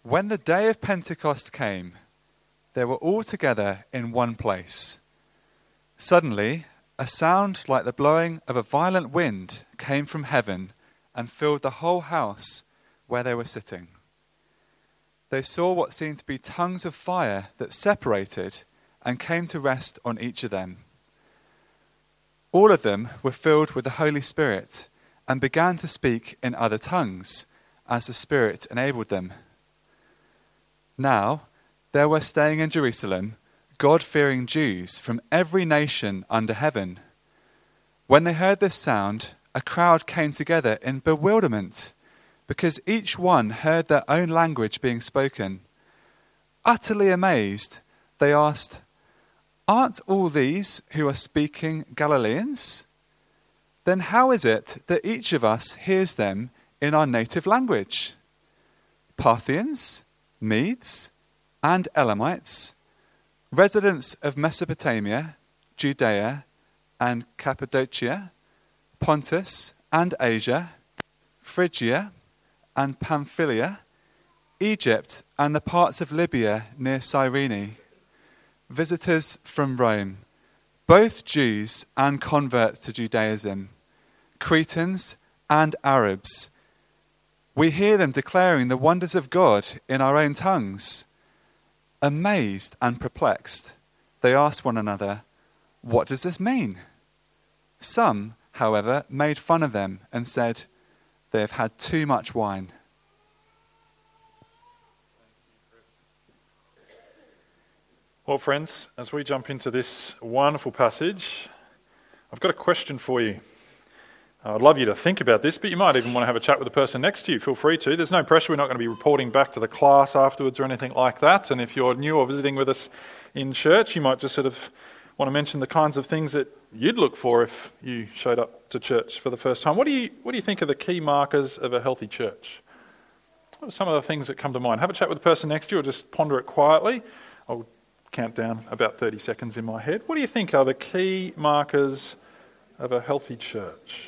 When the day of Pentecost came, they were all together in one place. Suddenly, a sound like the blowing of a violent wind came from heaven and filled the whole house where they were sitting. They saw what seemed to be tongues of fire that separated and came to rest on each of them. All of them were filled with the Holy Spirit and began to speak in other tongues as the Spirit enabled them. Now, there were staying in Jerusalem God-fearing Jews from every nation under heaven. When they heard this sound, a crowd came together in bewilderment, because each one heard their own language being spoken. Utterly amazed, they asked, "Aren't all these who are speaking Galileans? Then how is it that each of us hears them in our native language? Parthians, Medes, and Elamites, residents of Mesopotamia, Judea, and Cappadocia, Pontus and Asia, Phrygia and Pamphylia, Egypt and the parts of Libya near Cyrene, visitors from Rome, both Jews and converts to Judaism, Cretans and Arabs. We hear them declaring the wonders of God in our own tongues." Amazed and perplexed, they asked one another, "What does this mean?" Some, however, made fun of them and said, "They have had too much wine." Well, friends, as we jump into this wonderful passage, I've got a question for you. I'd love you to think about this, but you might even want to have a chat with the person next to you. Feel free to. There's no pressure. We're not going to be reporting back to the class afterwards or anything like that. And if you're new or visiting with us in church, you might just sort of want to mention the kinds of things that you'd look for if you showed up to church for the first time. What do you think are the key markers of a healthy church? What are some of the things that come to mind? Have a chat with the person next to you or just ponder it quietly. I'll count down about 30 seconds in my head. What do you think are the key markers of a healthy church?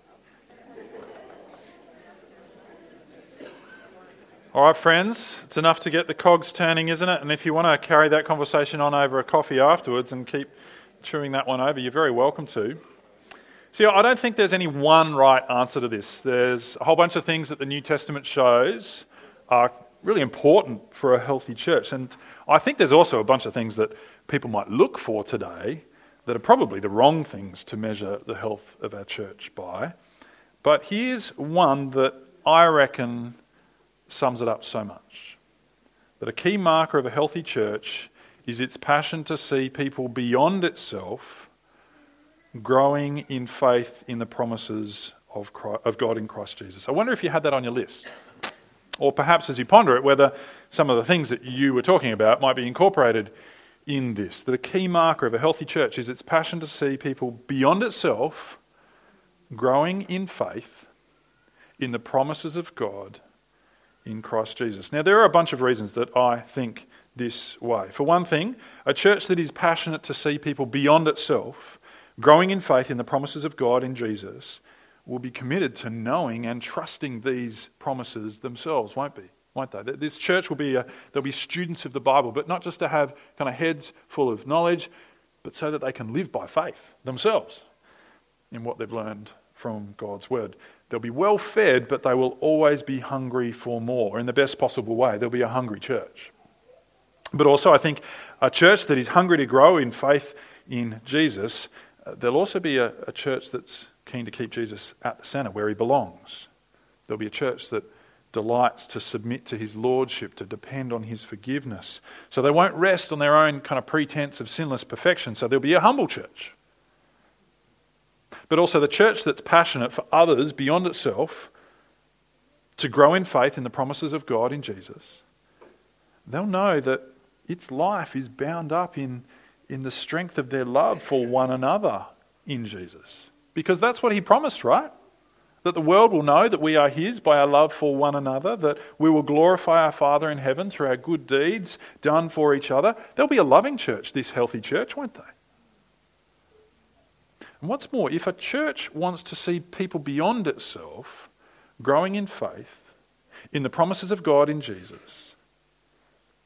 All right, friends, it's enough to get the cogs turning, isn't it? And if you want to carry that conversation on over a coffee afterwards and keep chewing that one over, you're very welcome to. See, I don't think there's any one right answer to this. There's a whole bunch of things that the New Testament shows are really important for a healthy church. And I think there's also a bunch of things that people might look for today that are probably the wrong things to measure the health of our church by. But here's one that I reckon sums it up so much. That a key marker of a healthy church is its passion to see people beyond itself growing in faith in the promises of God in Christ Jesus. I wonder if you had that on your list. Or perhaps as you ponder it, whether some of the things that you were talking about might be incorporated in this. That a key marker of a healthy church is its passion to see people beyond itself growing in faith in the promises of God in Christ Jesus. Now, there are a bunch of reasons that I think this way. For one thing, a church that is passionate to see people beyond itself, growing in faith in the promises of God in Jesus, will be committed to knowing and trusting these promises themselves, won't they? This church will be, they'll be students of the Bible, but not just to have kind of heads full of knowledge, but so that they can live by faith themselves in what they've learned from God's word. They'll be well fed, but they will always be hungry for more in the best possible way. They'll be a hungry church. But also I think a church that is hungry to grow in faith in Jesus, there'll also be a church that's keen to keep Jesus at the centre where he belongs. There'll be a church that delights to submit to his lordship, to depend on his forgiveness. So they won't rest on their own kind of pretense of sinless perfection. So there'll be a humble church. But also the church that's passionate for others beyond itself to grow in faith in the promises of God in Jesus. They'll know that its life is bound up in the strength of their love for one another in Jesus. Because that's what he promised, right? That the world will know that we are his by our love for one another, that we will glorify our Father in heaven through our good deeds done for each other. There'll be a loving church, this healthy church, won't they? And what's more, if a church wants to see people beyond itself growing in faith in the promises of God in Jesus,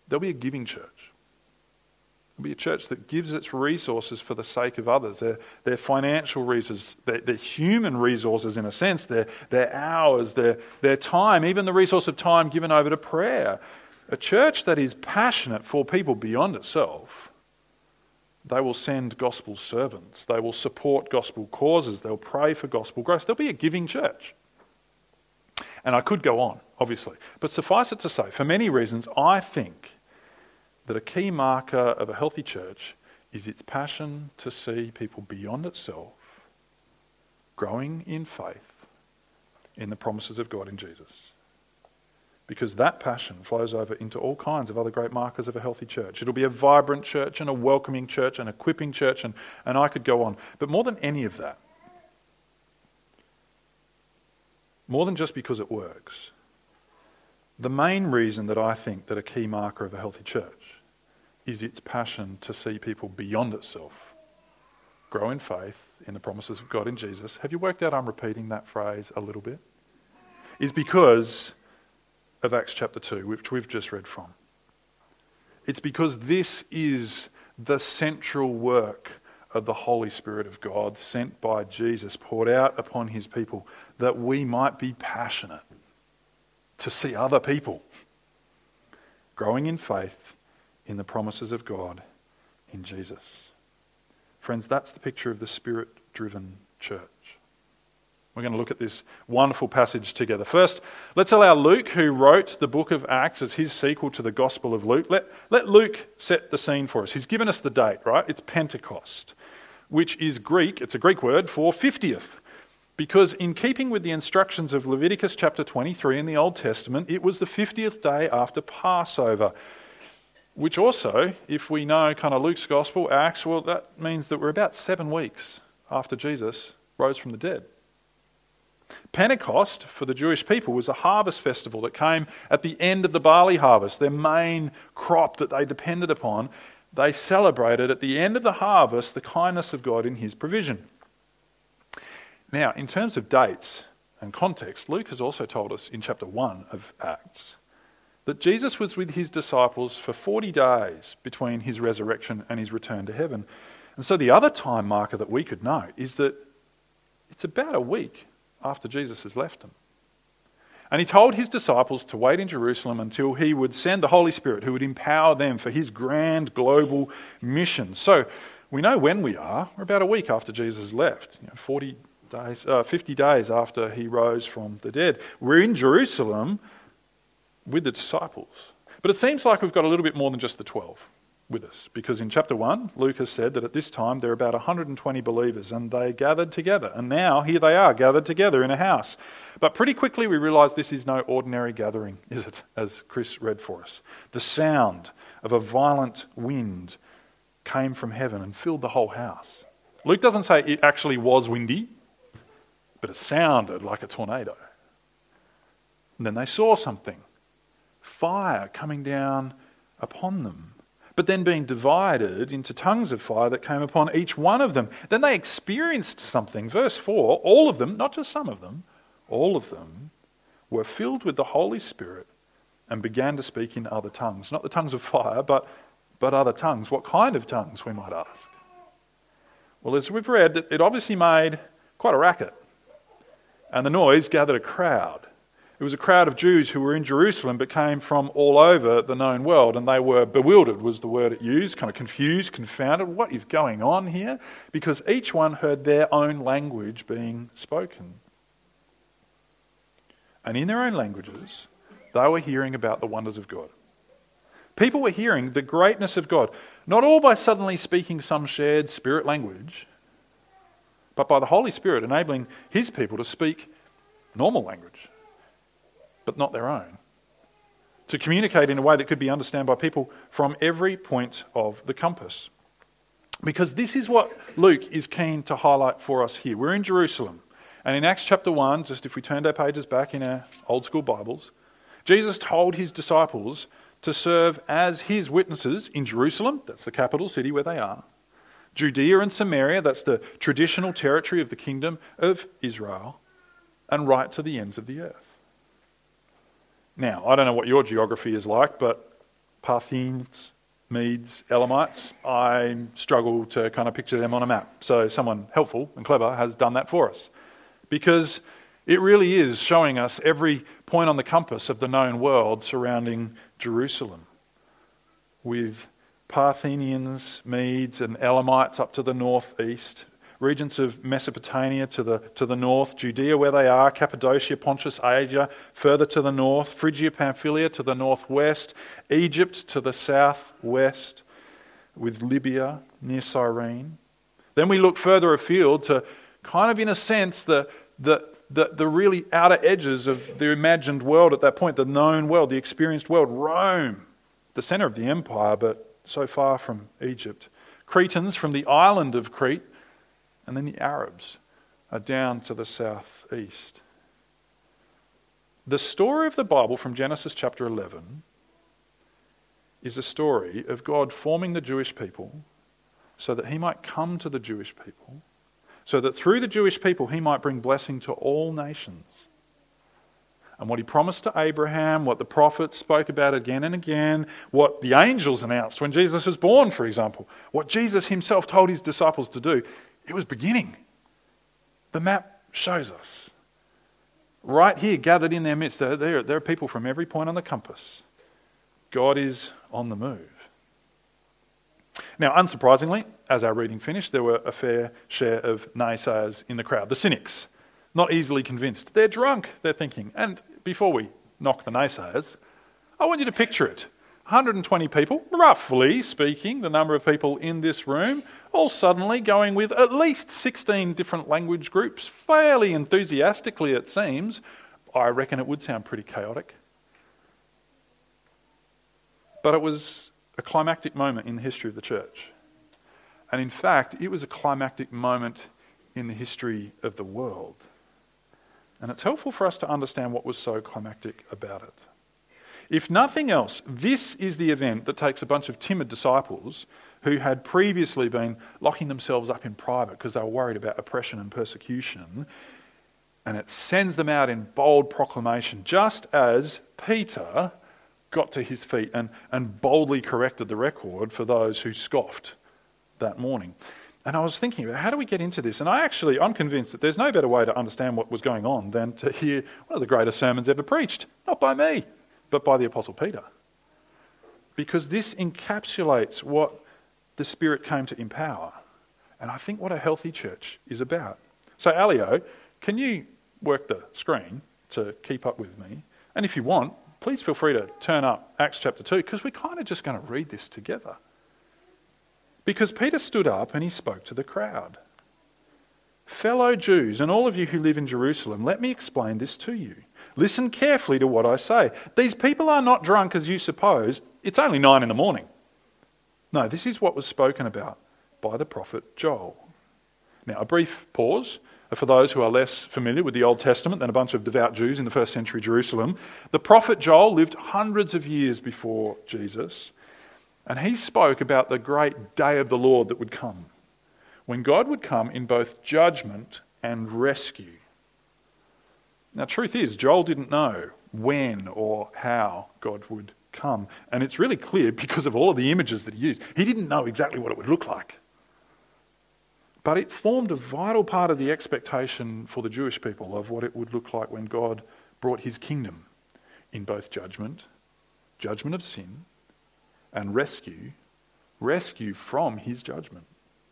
There'll be a giving church. There'll be a church that gives its resources for the sake of others, their financial resources, their human resources in a sense, their hours, their time, even the resource of time given over to prayer. A church that is passionate for people beyond itself. They will send gospel servants. They will support gospel causes. They'll pray for gospel growth. There'll be a giving church. And I could go on, obviously. But suffice it to say, for many reasons, I think that a key marker of a healthy church is its passion to see people beyond itself growing in faith in the promises of God in Jesus. Because that passion flows over into all kinds of other great markers of a healthy church. It'll be a vibrant church and a welcoming church and an equipping church, and I could go on. But more than any of that, more than just because it works, the main reason that I think that a key marker of a healthy church is its passion to see people beyond itself grow in faith in the promises of God in Jesus. Have you worked out I'm repeating that phrase a little bit? Is because of Acts chapter 2, which we've just read from. It's because this is the central work of the Holy Spirit of God sent by Jesus, poured out upon his people, that we might be passionate to see other people growing in faith in the promises of God in Jesus. Friends, that's the picture of the Spirit-driven church. We're going to look at this wonderful passage together. First, let's allow Luke, who wrote the book of Acts as his sequel to the Gospel of Luke, let Luke set the scene for us. He's given us the date, right? It's Pentecost, which is Greek. It's a Greek word for 50th. Because in keeping with the instructions of Leviticus chapter 23 in the Old Testament, it was the 50th day after Passover. Which also, if we know kind of Luke's Gospel, Acts, well, that means that we're about 7 weeks after Jesus rose from the dead. Pentecost, for the Jewish people, was a harvest festival that came at the end of the barley harvest, their main crop that they depended upon. They celebrated at the end of the harvest the kindness of God in his provision. Now, in terms of dates and context, Luke has also told us in chapter 1 of Acts that Jesus was with his disciples for 40 days between his resurrection and his return to heaven. And so the other time marker that we could note is that it's about a week after Jesus has left them. And he told his disciples to wait in Jerusalem until he would send the Holy Spirit who would empower them for his grand global mission. So we know when we are. We're about a week after Jesus left, 50 days after he rose from the dead. We're in Jerusalem with the disciples. But it seems like we've got a little bit more than just the 12 with us, because in chapter 1, Luke has said that at this time there are about 120 believers and they gathered together. And now here they are gathered together in a house. But pretty quickly we realise this is no ordinary gathering, is it? As Chris read for us. The sound of a violent wind came from heaven and filled the whole house. Luke doesn't say it actually was windy, but it sounded like a tornado. And then they saw something. Fire coming down upon them, but then being divided into tongues of fire that came upon each one of them. Then they experienced something. Verse 4, all of them, not just some of them, all of them were filled with the Holy Spirit and began to speak in other tongues. Not the tongues of fire, but other tongues. What kind of tongues, we might ask? Well, as we've read, it obviously made quite a racket. And the noise gathered a crowd. It was a crowd of Jews who were in Jerusalem but came from all over the known world, and they were bewildered, was the word it used, kind of confused, confounded. What is going on here? Because each one heard their own language being spoken. And in their own languages, they were hearing about the wonders of God. People were hearing the greatness of God, not all by suddenly speaking some shared spirit language, but by the Holy Spirit enabling his people to speak normal language, but not their own, to communicate in a way that could be understood by people from every point of the compass. Because this is what Luke is keen to highlight for us here. We're in Jerusalem, and in Acts chapter 1, just if we turned our pages back in our old school Bibles, Jesus told his disciples to serve as his witnesses in Jerusalem, that's the capital city where they are, Judea and Samaria, that's the traditional territory of the kingdom of Israel, and right to the ends of the earth. Now, I don't know what your geography is like, but Parthians, Medes, Elamites. I struggle to kind of picture them on a map. So someone helpful and clever has done that for us. Because it really is showing us every point on the compass of the known world surrounding Jerusalem, with Parthians, Medes and Elamites up to the northeast, regions of Mesopotamia to the north, Judea where they are, Cappadocia, Pontus, Asia, further to the north, Phrygia, Pamphylia to the northwest, Egypt to the southwest, with Libya near Cyrene. Then we look further afield to kind of, in a sense, the really outer edges of the imagined world at that point, the known world, the experienced world, Rome, the centre of the empire, but so far from Egypt. Cretans from the island of Crete, and then the Arabs are down to the southeast. The story of the Bible from Genesis chapter 11 is a story of God forming the Jewish people so that he might come to the Jewish people, so that through the Jewish people he might bring blessing to all nations. And what he promised to Abraham, what the prophets spoke about again and again, what the angels announced when Jesus was born, for example, what Jesus himself told his disciples to do, it was beginning. The map shows us. Right here, gathered in their midst, there are people from every point on the compass. God is on the move. Now, unsurprisingly, as our reading finished, there were a fair share of naysayers in the crowd, the cynics, not easily convinced. They're drunk, they're thinking. And before we knock the naysayers, I want you to picture it. 120 people, roughly speaking, the number of people in this room, all suddenly going with at least 16 different language groups, fairly enthusiastically it seems. I reckon it would sound pretty chaotic. But it was a climactic moment in the history of the church. And in fact, it was a climactic moment in the history of the world. And it's helpful for us to understand what was so climactic about it. If nothing else, this is the event that takes a bunch of timid disciples who had previously been locking themselves up in private because they were worried about oppression and persecution, and it sends them out in bold proclamation, just as Peter got to his feet and boldly corrected the record for those who scoffed that morning. And I was thinking about how do we get into this? And I'm convinced that there's no better way to understand what was going on than to hear one of the greatest sermons ever preached, not by me, but by the Apostle Peter. Because this encapsulates what the Spirit came to empower. And I think what a healthy church is about. So Alio, can you work the screen to keep up with me? And if you want, please feel free to turn up Acts chapter 2, because we're kind of just going to read this together. Because Peter stood up and he spoke to the crowd. Fellow Jews, and all of you who live in Jerusalem, let me explain this to you. Listen carefully to what I say. These people are not drunk as you suppose. It's only 9 a.m. No, this is what was spoken about by the prophet Joel. Now, a brief pause for those who are less familiar with the Old Testament than a bunch of devout Jews in the first century Jerusalem. The prophet Joel lived hundreds of years before Jesus, and he spoke about the great day of the Lord that would come, when God would come in both judgment and rescue. Now, truth is, Joel didn't know when or how God would come. And it's really clear because of all of the images that he used. He didn't know exactly what it would look like. But it formed a vital part of the expectation for the Jewish people of what it would look like when God brought his kingdom in both judgment of sin, and rescue from his judgment.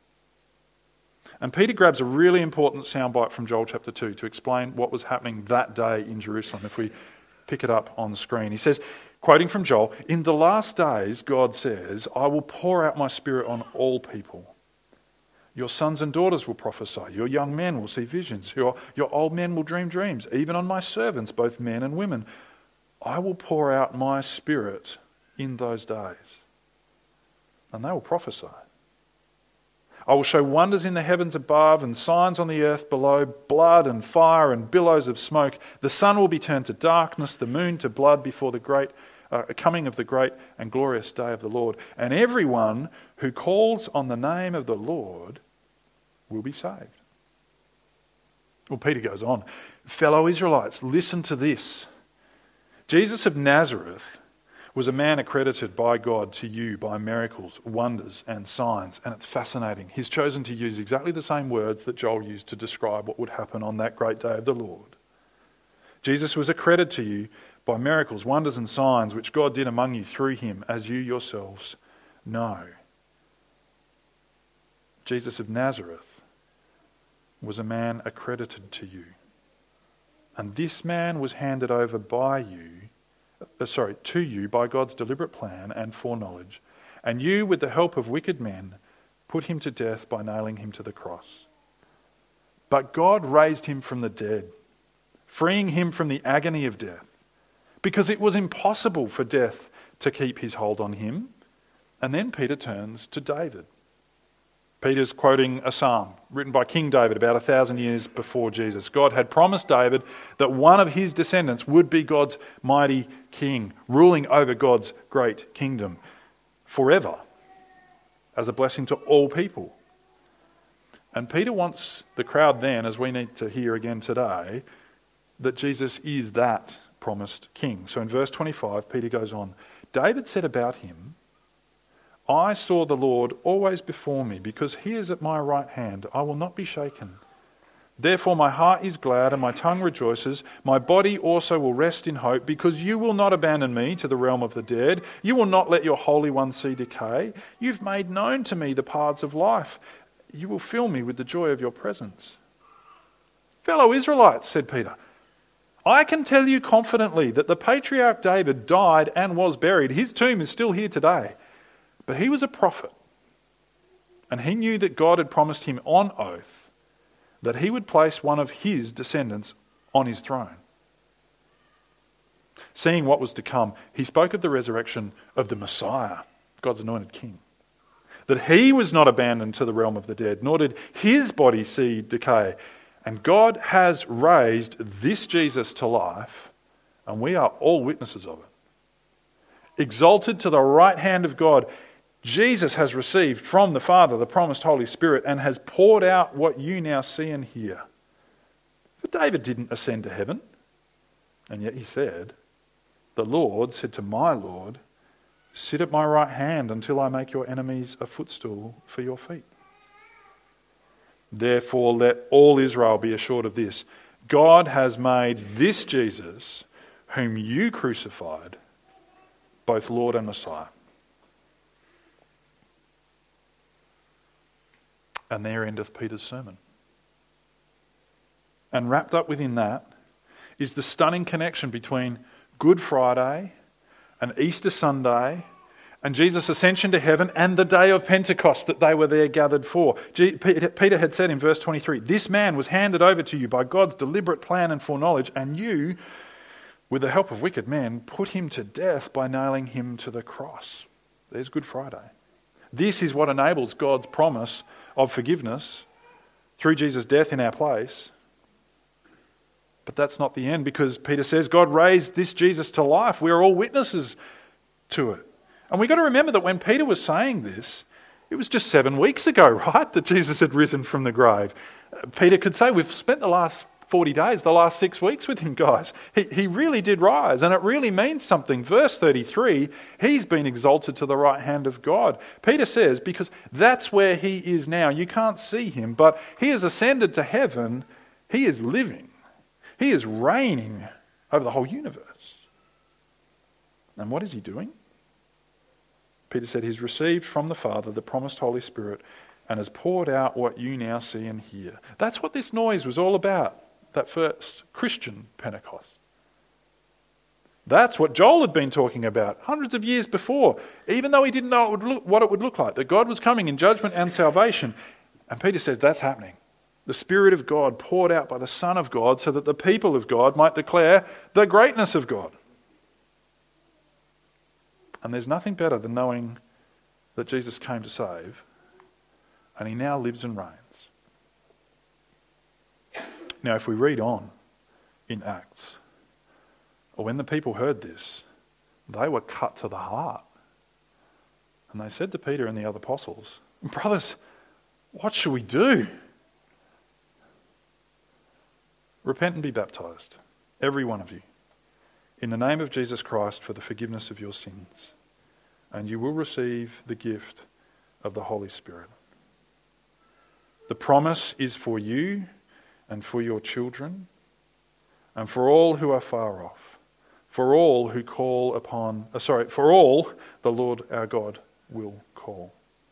And Peter grabs a really important soundbite from Joel chapter 2 to explain what was happening that day in Jerusalem. If we pick it up on the screen. He says, quoting from Joel, "In the last days, God says, I will pour out my spirit on all people. Your sons and daughters will prophesy. Your young men will see visions. Your old men will dream dreams. Even on my servants, both men and women. I will pour out my spirit in those days. And they will prophesy. I will show wonders in the heavens above and signs on the earth below, blood and fire and billows of smoke. The sun will be turned to darkness, the moon to blood before the great coming of the great and glorious day of the Lord. And everyone who calls on the name of the Lord will be saved." Well, Peter goes on, "Fellow Israelites, listen to this. Jesus of Nazareth was a man accredited by God to you by miracles, wonders and signs. And it's fascinating. He's chosen to use exactly the same words that Joel used to describe what would happen on that great day of the Lord. Jesus was accredited to you by miracles, wonders and signs which God did among you through him, as you yourselves know. Jesus of Nazareth was a man accredited to you. And this man was handed over to you by God's deliberate plan and foreknowledge. And you, with the help of wicked men, put him to death by nailing him to the cross. But God raised him from the dead, freeing him from the agony of death, because it was impossible for death to keep his hold on him. And then Peter turns to David. Peter's quoting a psalm written by King David about 1,000 years before Jesus. God had promised David that one of his descendants would be God's mighty king, ruling over God's great kingdom forever as a blessing to all people. And Peter wants the crowd then, as we need to hear again today, that Jesus is that promised king. So in verse 25, Peter goes on, David said about him, I saw the Lord always before me, because he is at my right hand. I will not be shaken. Therefore my heart is glad and my tongue rejoices. My body also will rest in hope, because you will not abandon me to the realm of the dead. You will not let your Holy One see decay. You've made known to me the paths of life. You will fill me with the joy of your presence. Fellow Israelites, said Peter, I can tell you confidently that the patriarch David died and was buried. His tomb is still here today. But he was a prophet, and he knew that God had promised him on oath that he would place one of his descendants on his throne. Seeing what was to come, he spoke of the resurrection of the Messiah, God's anointed king. That he was not abandoned to the realm of the dead, nor did his body see decay. And God has raised this Jesus to life, and we are all witnesses of it. Exalted to the right hand of God, Jesus has received from the Father the promised Holy Spirit and has poured out what you now see and hear. But David didn't ascend to heaven, and yet he said, the Lord said to my Lord, sit at my right hand until I make your enemies a footstool for your feet. Therefore let all Israel be assured of this, God has made this Jesus, whom you crucified, both Lord and Messiah. And there endeth Peter's sermon. And wrapped up within that is the stunning connection between Good Friday and Easter Sunday and Jesus' ascension to heaven and the day of Pentecost that they were there gathered for. Peter had said in verse 23, this man was handed over to you by God's deliberate plan and foreknowledge, and you, with the help of wicked men, put him to death by nailing him to the cross. There's Good Friday. This is what enables God's promise of forgiveness through Jesus' death in our place. But that's not the end, because Peter says God raised this Jesus to life. We are all witnesses to it. And we've got to remember that when Peter was saying this, it was just 7 weeks ago, right, that Jesus had risen from the grave. Peter could say, we've spent the last 40 days, the last 6 weeks with him, guys. He really did rise, and it really means something. Verse 33, he's been exalted to the right hand of God. Peter says, because that's where he is now. You can't see him, but he has ascended to heaven. He is living. He is reigning over the whole universe. And what is he doing? Peter said he's received from the Father the promised Holy Spirit and has poured out what you now see and hear. That's what this noise was all about, that first Christian Pentecost. That's what Joel had been talking about hundreds of years before, even though he didn't know what it would look like, that God was coming in judgment and salvation. And Peter says that's happening. The Spirit of God poured out by the Son of God so that the people of God might declare the greatness of God. And there's nothing better than knowing that Jesus came to save, and he now lives and reigns. Now, if we read on in Acts, or when the people heard this, they were cut to the heart. And they said to Peter and the other apostles, brothers, what shall we do? Repent and be baptized, every one of you, in the name of Jesus Christ for the forgiveness of your sins, and you will receive the gift of the Holy Spirit. The promise is for you and for your children and for all who are far off, for all who call upon, for all the Lord our God will call.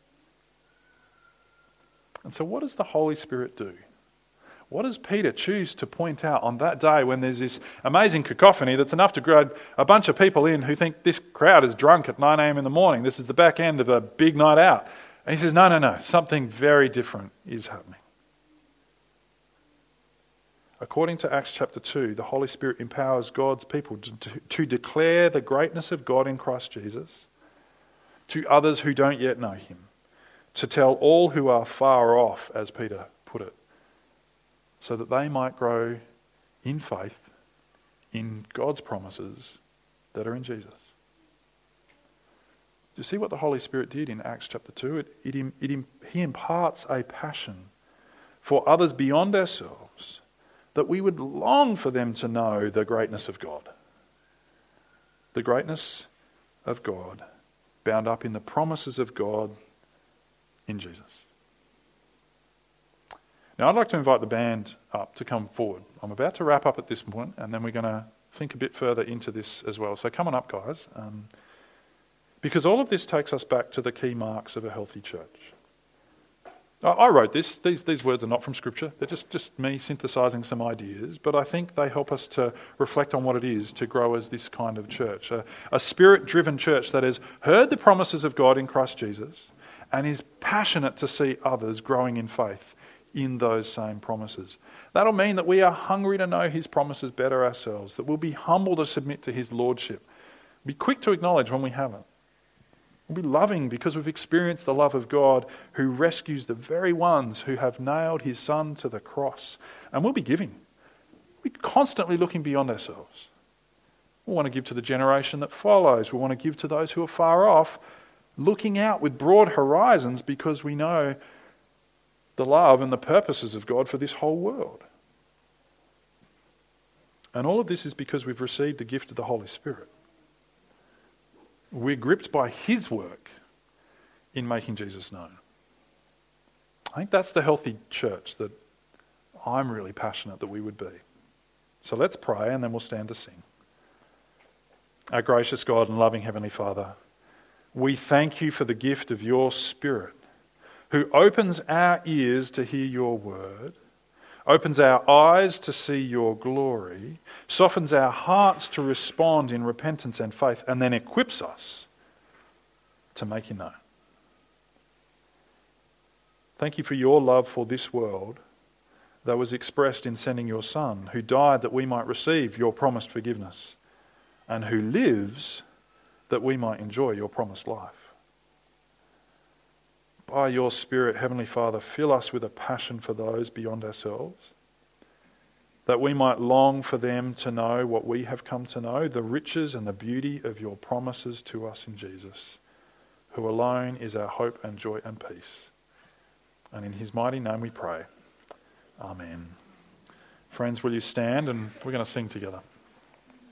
And so what does the Holy Spirit do? What does Peter choose to point out on that day when there's this amazing cacophony that's enough to grab a bunch of people in who think this crowd is drunk at 9 a.m. in the morning, this is the back end of a big night out? And he says, no, something very different is happening. According to Acts chapter 2, the Holy Spirit empowers God's people to declare the greatness of God in Christ Jesus to others who don't yet know him, to tell all who are far off, as Peter put it, so that they might grow in faith in God's promises that are in Jesus. Do you see what the Holy Spirit did in Acts chapter 2? He imparts a passion for others beyond ourselves, that we would long for them to know the greatness of God. The greatness of God bound up in the promises of God in Jesus. Now I'd like to invite the band up to come forward. I'm about to wrap up at this point, and then we're going to think a bit further into this as well. So come on up, guys. Because all of this takes us back to the key marks of a healthy church. I wrote this. These words are not from Scripture. They're just me synthesizing some ideas, but I think they help us to reflect on what it is to grow as this kind of church. A spirit-driven church that has heard the promises of God in Christ Jesus and is passionate to see others growing in faith in those same promises. That'll mean that we are hungry to know his promises better ourselves, that we'll be humble to submit to his lordship, be quick to acknowledge when we haven't. We'll be loving because we've experienced the love of God who rescues the very ones who have nailed his son to the cross. And we'll be giving. We'll be constantly looking beyond ourselves. We want to give to the generation that follows. We want to give to those who are far off, looking out with broad horizons because we know the love and the purposes of God for this whole world. And all of this is because we've received the gift of the Holy Spirit. We're gripped by his work in making Jesus known. I think that's the healthy church that I'm really passionate that we would be. So let's pray and then we'll stand to sing. Our gracious God and loving Heavenly Father, we thank you for the gift of your Spirit, who opens our ears to hear your word, opens our eyes to see your glory, softens our hearts to respond in repentance and faith, and then equips us to make you known. Thank you for your love for this world that was expressed in sending your Son, who died that we might receive your promised forgiveness, and who lives that we might enjoy your promised life. By your Spirit, Heavenly Father, fill us with a passion for those beyond ourselves, that we might long for them to know what we have come to know, the riches and the beauty of your promises to us in Jesus, who alone is our hope and joy and peace. And in his mighty name we pray. Amen. Friends, will you stand and we're going to sing together.